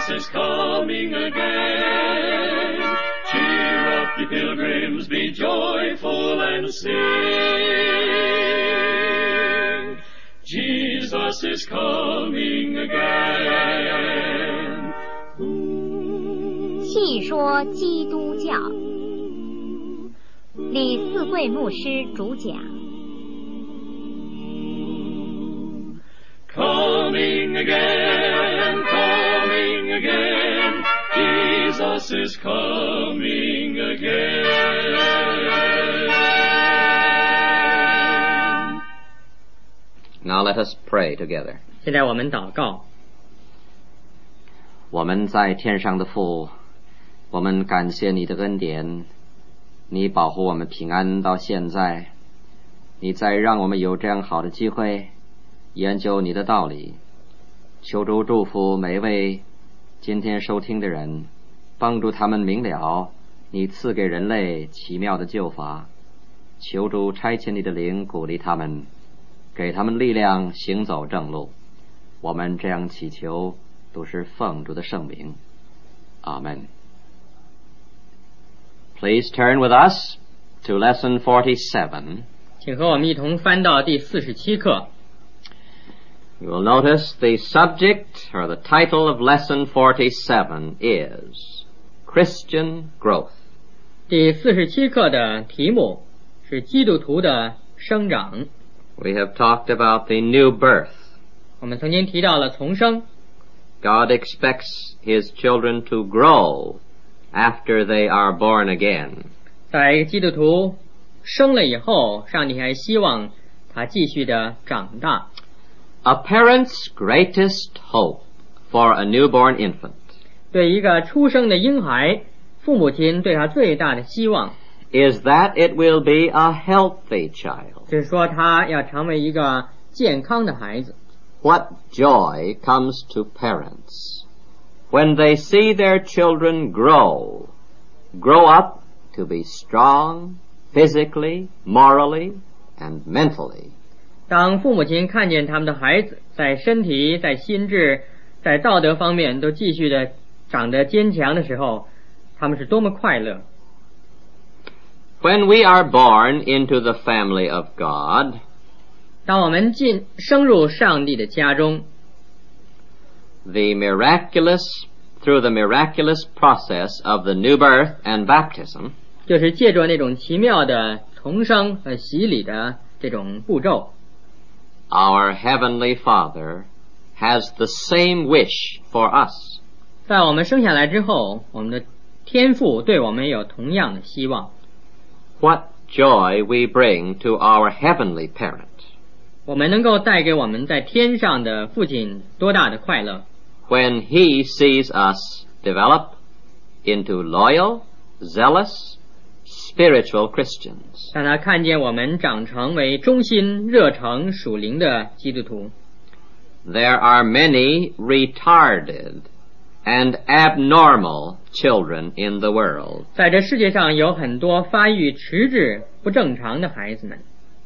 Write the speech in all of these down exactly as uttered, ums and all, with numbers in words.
Jesus is coming again. Cheer up, ye pilgrims, be joyful and sing. Jesus is coming again. 细说基督教，李四贵牧师主讲。 Coming again, coming again, Jesus is coming again. Now let us pray together. 现在我们祷告。 我们在天上的父，我们感谢你的恩典，你保护我们平安到现在，你再让我们有这样好的机会研究你的道理。求主祝福每一位今天收听的人，帮助他们明了你赐给人类奇妙的救法。求主差遣你的灵鼓励他们，给他们力量行走正路。我们这样祈求都是奉主的圣名。阿们。Please turn with us to lesson forty-seven. 请和我们一同翻到第四十七课。 You will notice the subject or the title of lesson forty-seven is Christian Growth. 第四十七课的题目是基督徒的生长。 We have talked about the new birth. 我们曾经提到了重生。 God expects his children to grow after they are born again. 在基督徒生了以后，上帝还希望他继续的长大。 A parent's greatest hope for a newborn infant 对一个出生的婴孩，父母亲对他最大的希望 is that it will be a healthy child. 就是说他要成为一个健康的孩子。 What joy comes to parents when they see their children grow, grow up to be strong physically, morally, and mentally. 当父母亲看见他们的孩子在身体、在心智、在道德方面都继续的长得坚强的时候，他们是多么快乐。 When we are born into the family of God, 当我们进升入上帝的家中， the miraculous, through the miraculous process of the new birth and baptism, 就是借着那种奇妙的重生和洗礼的这种步骤， our Heavenly Father has the same wish for us. 在我们生下来之后，我们的天父对我们有同样的希望。 What joy we bring to our heavenly parent. 我们能够带给我们在天上的父亲多大的快乐 When he sees us develop into loyal, zealous, spiritual Christians. 让他看见我们长成为忠心、热诚、属灵的基督徒。 There are many retarded and abnormal children in the world. 在这世界上有很多发育迟滞、不正常的孩子们。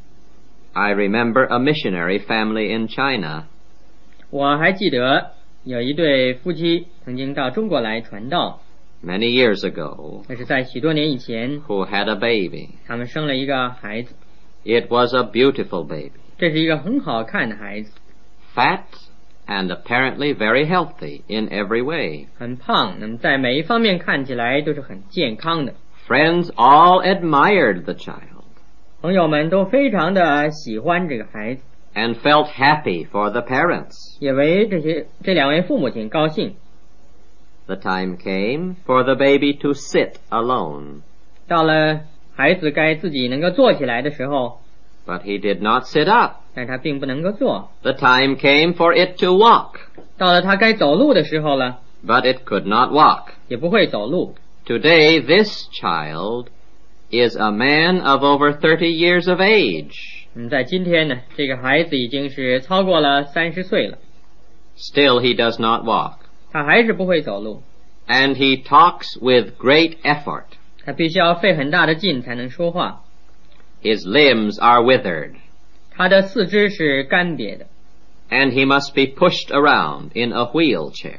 I remember a missionary family in China. 我还记得有一对夫妻曾经到中国来传道， Many years ago, 那是在许多年以前， who had a baby. 他们生了一个孩子， It was a beautiful baby, 这是一个很好看的孩子， fat and apparently very healthy in every way. 很胖，那么在每一方面看起来都是很健康的。 Friends all admired the child 朋友们都非常的喜欢这个孩子， and felt happy for the parents. 也为这些这两位父母亲高兴。 The time came for the baby to sit alone, 到了孩子该自己能够坐起来的时候， but he did not sit up. 但是他并不能够坐。 The time came for it to walk, 到了他该走路的时候了， but it could not walk. 也不会走路。 Today, this child is a man of over thirty years of age. 嗯，在今天呢，这个孩子已经是超过了三十岁了， Still, he does not walk, 他还是不会走路， and he talks with great effort. 他必须要费很大的劲才能说话。 His limbs are withered, 他的四肢是干瘪的， and he must be pushed around in a wheelchair.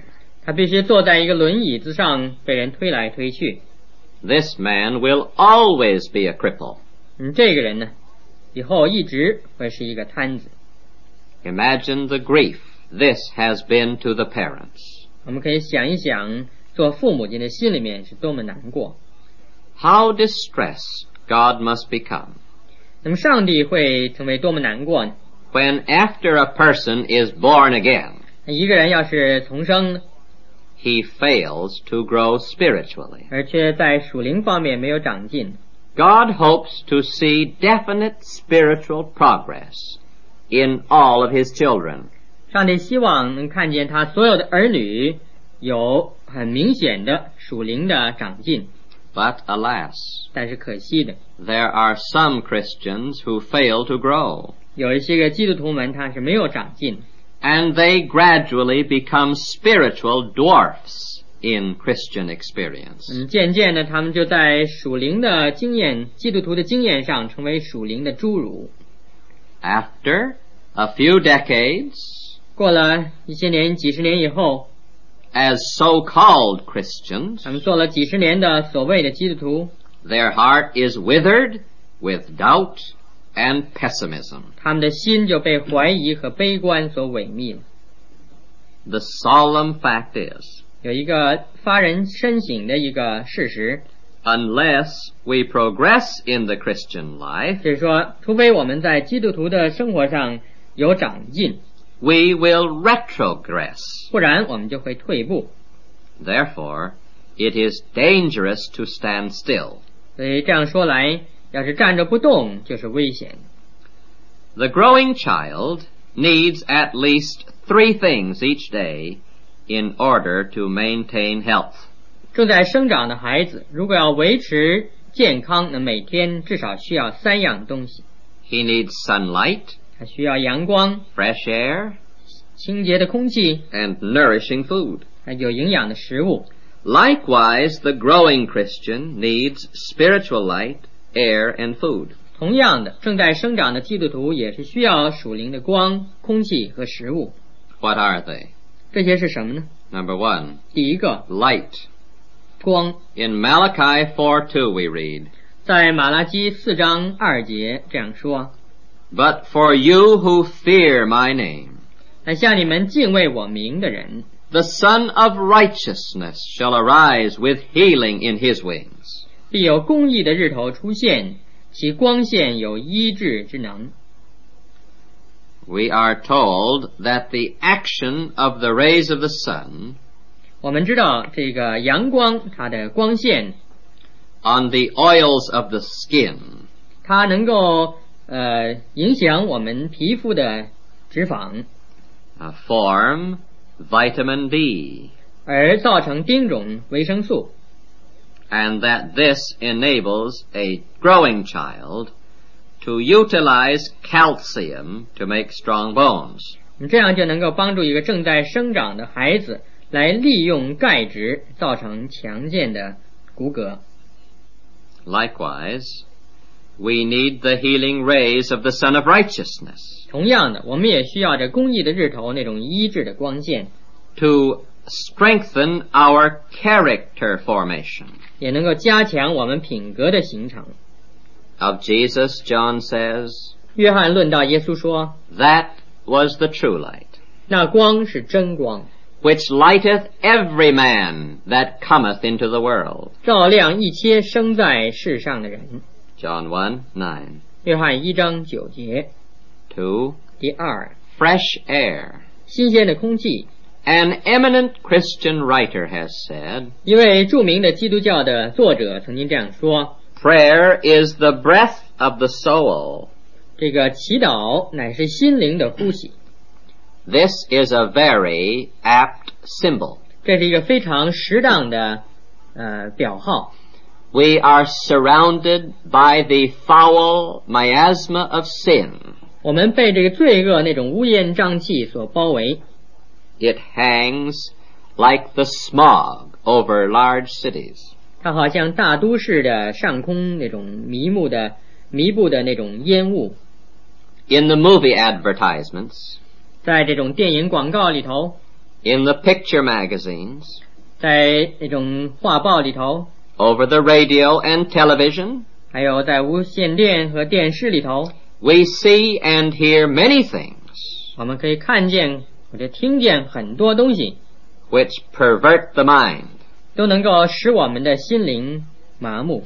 他必须坐在一个轮椅子上，被人推来推去。 This man will always be a cripple. 嗯，这个人呢，以后一直会是一个瘫子。 Imagine the grief this has been to the parents. 我们可以想一想，做父母亲的心里面是多么难过。 How distressed God must become. 那么上帝会成为多么难过呢？ When after a person is born again, 一个人要是重生， he fails to grow spiritually. 而却在属灵方面没有长进。 God hopes to see definite spiritual progress in all of his children. 上帝希望能看见他所有的儿女有很明显的属灵的长进。 But alas, 但是可惜的， there are some Christians who fail to grow, 有一些个基督徒们他是没有长进， and they gradually become spiritual dwarfs in Christian experience. 嗯，渐渐的他们就在属灵的经验，基督徒的经验上成为属灵的侏儒。 After a few decades, 过了一些年，几十年以后， as so-called Christians, 他们做了几十年的所谓的基督徒， their heart is withered with doubt and pessimism. 他们的心就被怀疑和悲观所萎靡了。 The solemn fact is, 有一个发人深省的一个事实， unless we progress in the Christian life, 就是说，除非我们在基督徒的生活上有长进， we will retrogress. 不然我们就会退步。 Therefore, it is dangerous to stand still. 所以这样说来，要是站着不动就是危险。 The growing child needs at least three things each day in order to maintain health. 正在生长的孩子，如果要维持健康，那每天至少需要三样东西。 He needs sunlight, 他需要阳光、 fresh air, 清洁的空气， and nourishing food. 还有营养的食物。 Likewise, the growing Christian needs spiritual light, air, and food. 同样的，正在生长的基督徒也是需要属灵的光、空气和食物。 What are they? 这些是什么呢？ Number one, 第一个， light. 光。 In Malachi four two we read, 在马拉基四章二节这样说： But for you who fear my name, 但向你们敬畏我名的人， the Son of Righteousness shall arise with healing in his wings. 必有公义的日头出现，其光线有医治之能。 We are told that the action of the rays of the sun 我们知道这个阳光它的光线， on the oils of the skin 它能够呃影响我们皮肤的脂肪， uh, form vitamin D, 而造成丁种维生素， and that this enables a growing child to utilize calcium to make strong bones. 这样就能够帮助一个正在生长的孩子来利用钙质造成强健的骨骼。 Likewise, we need the healing rays of the Son of Righteousness 同样的，我们也需要这公义的日头那种医治的光线， to strengthen our character formation. 也能够加强我们品格的形成。 Of Jesus, John says, 约翰论到耶稣说， that was the true light, 那光是真光， which lighteth every man that cometh into the world. 照亮一切生在世上的人。 John one nine. 约翰一章九节。 Two, 第二， fresh air. 新鲜的空气。 An eminent Christian writer has said, 一位著名的基督教的作者曾经这样说， prayer is the breath of the soul. 这个祈祷乃是心灵的呼吸。 This is a very apt symbol. 这是一个非常适当的呃表号。 We are surrounded by the foul miasma of sin. 我们被这个罪恶那种乌烟瘴气所包围。 It hangs like the smog over large cities. 它好像大都市的上空那种迷目的迷布的那种烟雾。 In the movie advertisements, 在这种电影广告里头， in the picture magazines, 在那种画报里头， over the radio and television, 还有在无线电和电视里头， we see and hear many things 我们可以看见或者听见很多东西， which pervert the mind 都能够使我们的心灵麻木，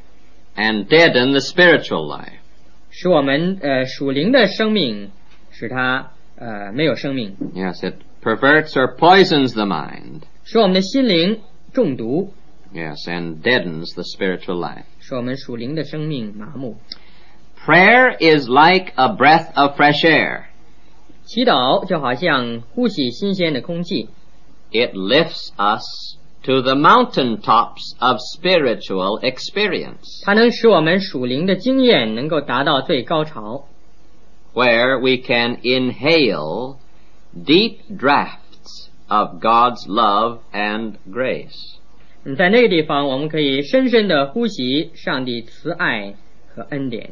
and deaden the spiritual life. 使我们呃属灵的生命使它呃没有生命， Yes, it perverts or poisons the mind. 使我们的心灵中毒， Yes, and deadens the spiritual life. 使我们属灵的生命麻木。 Prayer is like a breath of fresh air. 祈祷就好像呼吸新鲜的空气， It lifts us to the mountain tops of spiritual experience, 它能使我们属灵的经验能够达到最高潮， where we can inhale deep drafts of God's love and grace. 嗯，在那个地方，我们可以深深的呼吸上帝慈爱和恩典。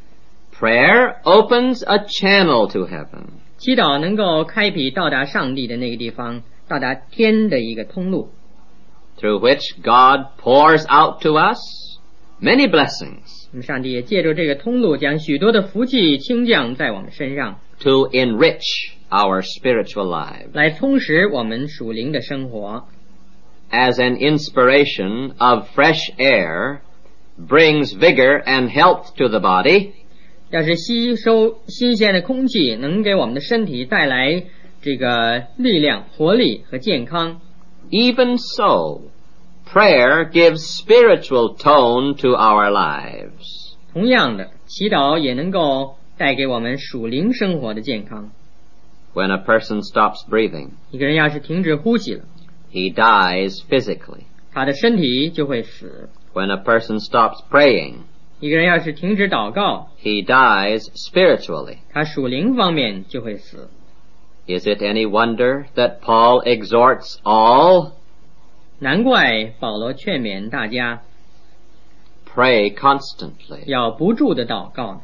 Prayer opens a channel to heaven. 祈祷能够开辟到达上帝的那个地方，到达天的一个通路， through which God pours out to us many blessings 那么上帝也借助这个通路，将许多的福气倾降在我们身上， to enrich our spiritual lives. 来充实我们属灵的生活。 As an inspiration of fresh air brings vigor and health to the body, 要是吸收新鲜的空气能给我们的身体带来这个力量、活力和健康， even so, prayer gives spiritual tone to our lives. 同样的，祈祷也能够带给我们属灵生活的健康。 When a person stops breathing, 一个人要是停止呼吸了， he dies physically. 他的身体就会死； When a person stops praying, 一个人要是停止祷告， he dies spiritually. 他属灵方面就会死。 Is it any wonder that Paul exhorts all? 难怪保罗劝勉大家 Pray constantly. 要不住的祷告。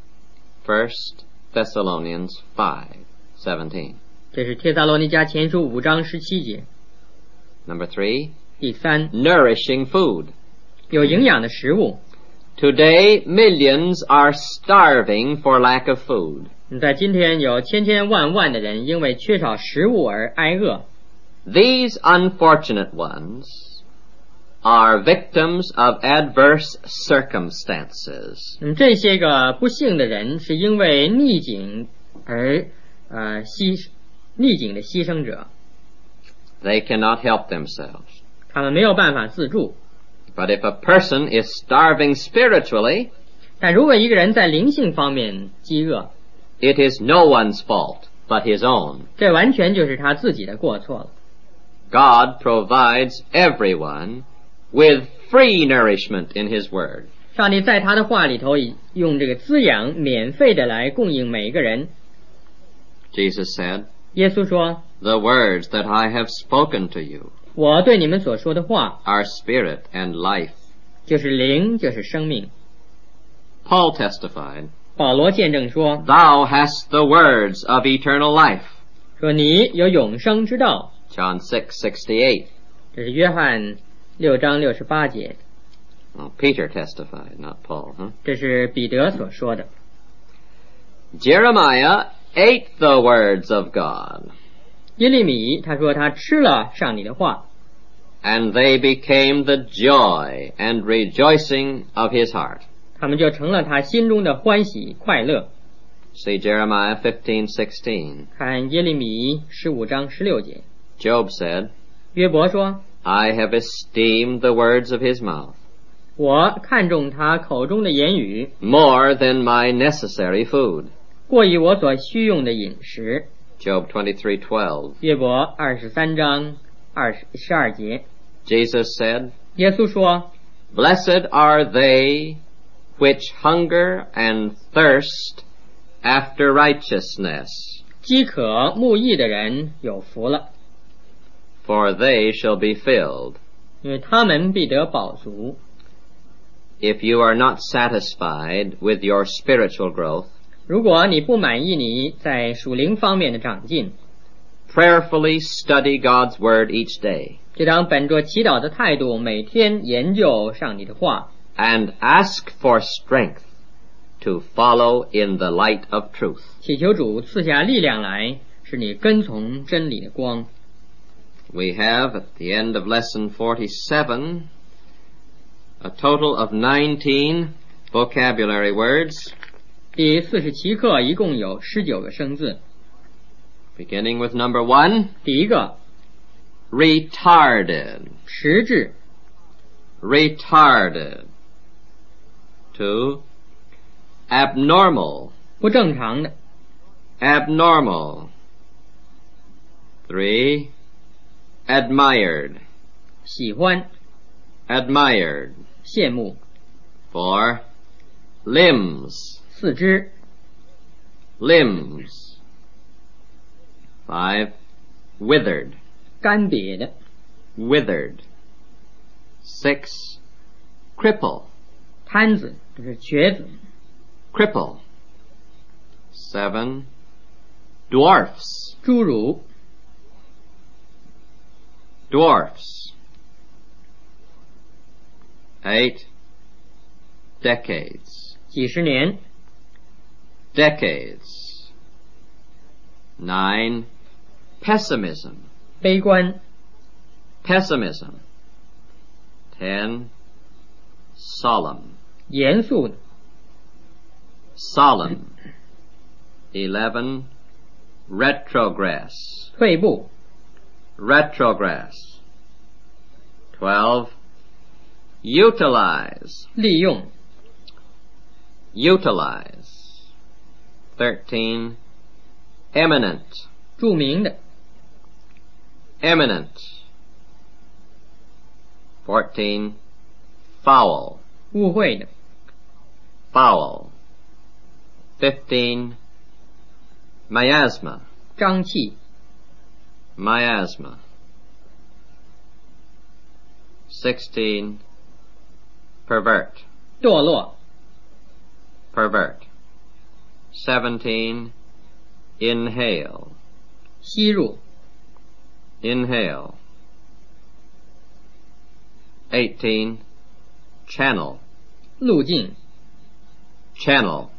First Thessalonians five seventeen. 这是帖撒罗尼迦前书五章十七节。 Number three, 第三， nourishing food. 有营养的食物。 Today, millions are starving for lack of food. 在今天有千千万万的人因为缺少食物而挨饿。 These unfortunate ones are victims of adverse circumstances. 嗯，这些个不幸的人是因为逆境而呃牺逆境的牺牲者， They cannot help themselves. 他们没有办法自助。 But if a person is starving spiritually, 但如果一个人在灵性方面饥饿， it is no one's fault but his own. 这完全就是他自己的过错了。 God provides everyone with free nourishment in His Word. 上帝在他的话里头以用这个滋养免费的来供应每一个人。 Jesus said, 耶稣说， The words that I have spoken to you 我对你们所说的话 are spirit and life. 就是灵，就是生命。 Paul testified, 保罗见证说， Thou hast the words of eternal life. 说你有永生之道。 John six sixty-eight. 这是约翰六章六十八节， Oh, Peter testified, not Paul, huh? 这是彼得所说的。 Jeremiah ate the words of God, 耶利米他说他吃了上帝的话， and they became the joy and rejoicing of his heart. 他们就成了他心中的欢喜快乐。 See Jeremiah fifteen sixteen. 看耶利米十五章十六节， Job said, 约伯说， I have esteemed the words of his mouth 我看重他口中的言语， more than my necessary food. 过于我所需用的饮食。 Job twenty-three twelve. 约伯二十三章二十十二节， Jesus said, 耶稣说， Blessed are they which hunger and thirst after righteousness, 饥渴慕义的人有福了， for they shall be filled. 因为他们必得饱足。 If you are not satisfied with your spiritual growth, 如果你不满意你在属灵方面的长进， prayerfully study God's Word each day. 就当本着祈祷的态度，每天研究上帝的话， And ask for strength to follow in the light of truth. 祈求主赐下力量来，使你跟从真理的光。 We have, at the end of lesson forty-seven, a total of nineteen vocabulary words. 第四十七课一共有十九个生字。 Beginning with number one, 第一个 retarded. 迟滞， Retarded. Two, abnormal. 不正常的。 Abnormal. Three, admired. 喜欢， Admired. 羡慕， Four, limbs. 四肢， Limbs. Five, withered. 干瘪的。 Withered. Six, cripple. 瘫子就是瘸子。 Cripple. Seven, dwarfs. 侏儒， Dwarfs. Eight, decades. 几十年。 Decades. Nine, pessimism. 悲观。 Pessimism. Ten, solemn. 严肃的。 Solemn. Eleven, retrogress. 退步。 Retrogress. Twelve, utilize. 利用。 Utilize. Thirteen, eminent. 著名的。 Eminent. Fourteen, foul. 误会的。 Foul. Fifteen, miasma. 瘴气。 Miasma. Sixteen, pervert. 堕落。 Pervert. Seventeen, inhale. 吸入。 Inhale. Eighteen, channel. 路径。 Channel.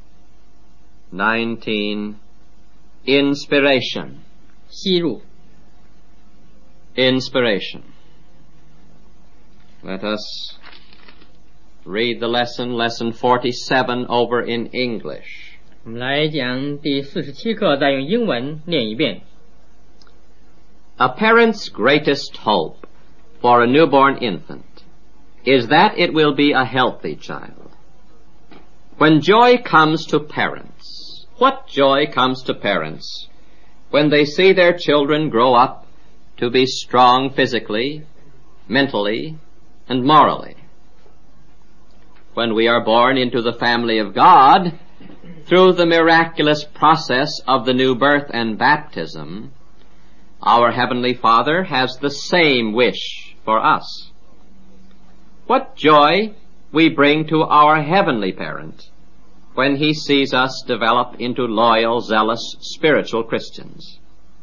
Nineteen, inspiration. 吸入。 Inspiration. Let us read the lesson, lesson forty-seven, over in English. 我们来讲第四十七课，再用英文念一遍。 A parent's greatest hope for a newborn infant is that it will be a healthy child. When joy comes to parents, what joy comes to parents when they see their children grow up to be strong physically, mentally, and morally. When we are born into the family of God, through the miraculous process of the new birth and baptism, our Heavenly Father has the same wish for us. What joy we bring to our heavenly parent when he sees us develop into loyal, zealous, spiritual Christians.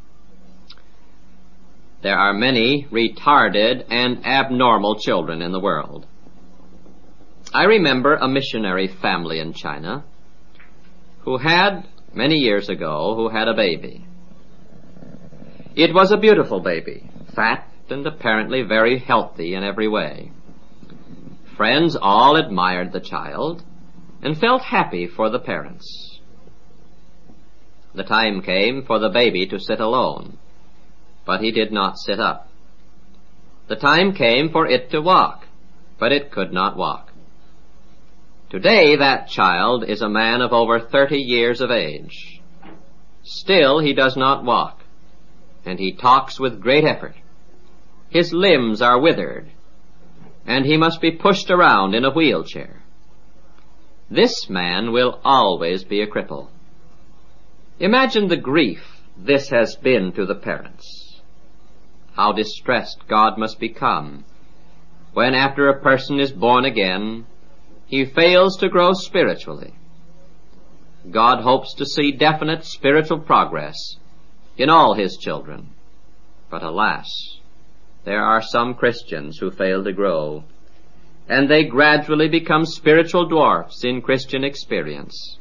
There are many retarded and abnormal children in the world. I remember a missionary family in China who had, many years ago, who had a baby. It was a beautiful baby, fat and apparently very healthy in every way. Friends all admired the child and felt happy for the parents. The time came for the baby to sit alone, but he did not sit up. The time came for it to walk, but it could not walk. Today that child is a man of over thirty years of age. Still he does not walk, and he talks with great effort. His limbs are withered, and he must be pushed around in a wheelchair. This man will always be a cripple. Imagine the grief this has been to the parents. How distressed God must become when, after a person is born again, he fails to grow spiritually. God hopes to see definite spiritual progress in all his children. But alas, there are some Christians who fail to grow, and they gradually become spiritual dwarfs in Christian experience.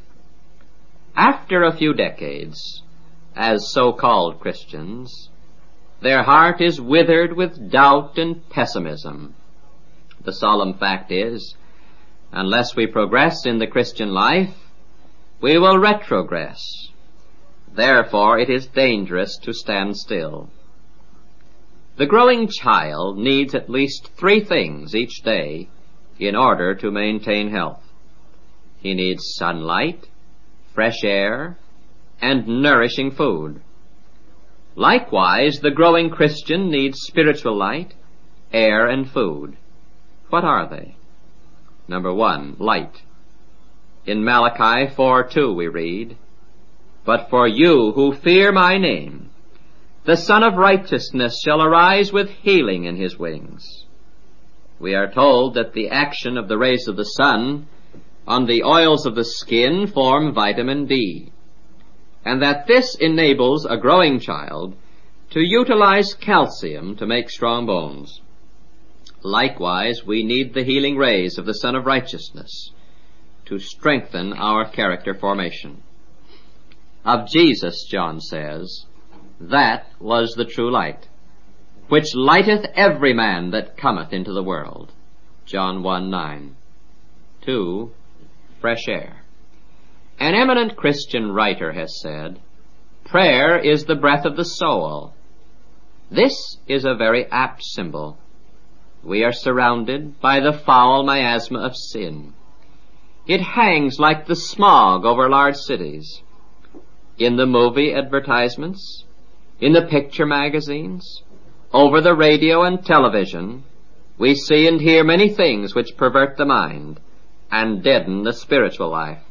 After a few decades, as so-called Christians, their heart is withered with doubt and pessimism. The solemn fact is, unless we progress in the Christian life, we will retrogress. Therefore, it is dangerous to stand still. The growing child needs at least three things each day in order to maintain health. He needs sunlight, fresh air, and nourishing food. Likewise, the growing Christian needs spiritual light, air, and food. What are they? Number one, light. In Malachi four two we read, "But for you who fear my name, the Son of Righteousness shall arise with healing in his wings." We are told that the action of the rays of the sun on the oils of the skin form vitamin D, and that this enables a growing child to utilize calcium to make strong bones. Likewise, we need the healing rays of the Son of Righteousness to strengthen our character formation. Of Jesus, John says, "That was the true light, which lighteth every man that cometh into the world." John one nine. Two, fresh air. An eminent Christian writer has said, "Prayer is the breath of the soul." This is a very apt symbol. We are surrounded by the foul miasma of sin. It hangs like the smog over large cities. In the movie advertisements, in the picture magazines, over the radio and television, we see and hear many things which pervert the mind and deaden the spiritual life.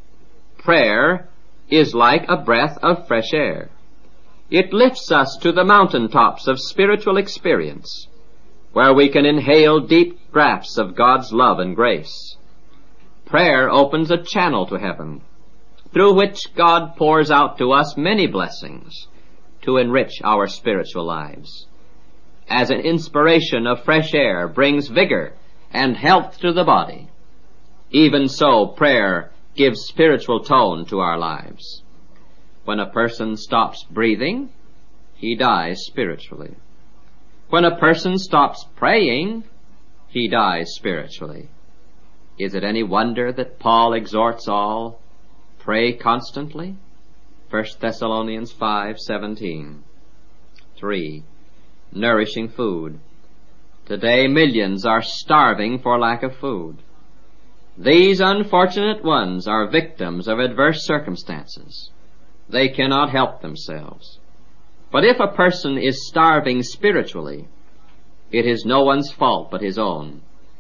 Prayer is like a breath of fresh air. It lifts us to the mountain tops of spiritual experience, where we can inhale deep draughts of God's love and grace. Prayer opens a channel to heaven, through which God pours out to us many blessings to enrich our spiritual lives. As an inspiration of fresh air brings vigor and health to the body, even so prayer gives spiritual tone to our lives. When a person stops breathing, he dies spiritually. When a person stops praying, he dies spiritually. Is it any wonder that Paul exhorts all, "Pray constantly"? First Thessalonians five seventeen. Three, nourishing food. Today millions are starving for lack of food. These unfortunate ones are victims of adverse circumstances. They cannot help themselves. But if a person is starving spiritually, it is no one's fault but his own.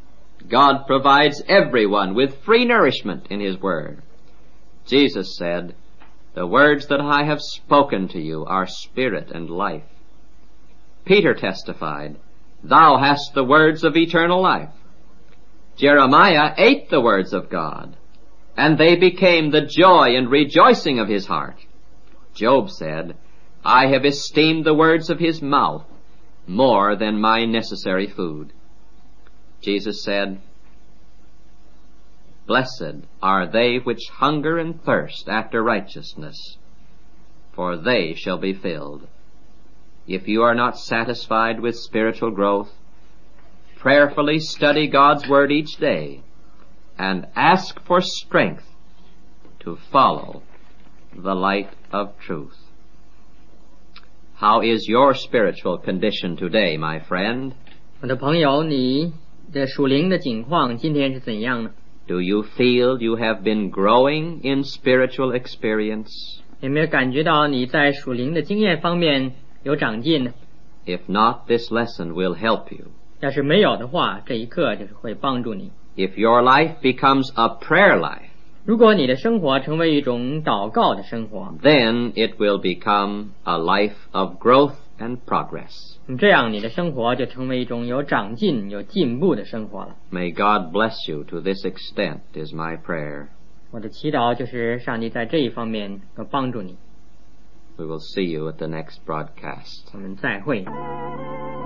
God provides everyone with free nourishment in his word. Jesus said, "The words that I have spoken to you are spirit and life." Peter testified, "Thou hast the words of eternal life." Jeremiah ate the words of God, and they became the joy and rejoicing of his heart. Job said, "I have esteemed the words of his mouth more than my necessary food." Jesus said, "Blessed are they which hunger and thirst after righteousness, for they shall be filled." If you are not satisfied with spiritual growth, prayerfully study God's Word each day and ask for strength to follow the light of truth. How is your spiritual condition today, my friend? 我的朋友，你的属灵的境况今天是怎样呢？ Do you feel you have been growing in spiritual experience? 有没有感觉到你在属灵的经验方面有长进呢？ If not, this lesson will help you. 要是没有的话，这一课就是会帮助你。 If your life becomes a prayer life, 如果你的生活成为一种祷告的生活， then it will become a life of growth and progress. 这样你的生活就成为一种有长进、有进步的生活了。 May God bless you to this extent is my prayer. 我的祈祷就是上帝在这一方面要帮助你。 We will see you at the next broadcast. 我们再会。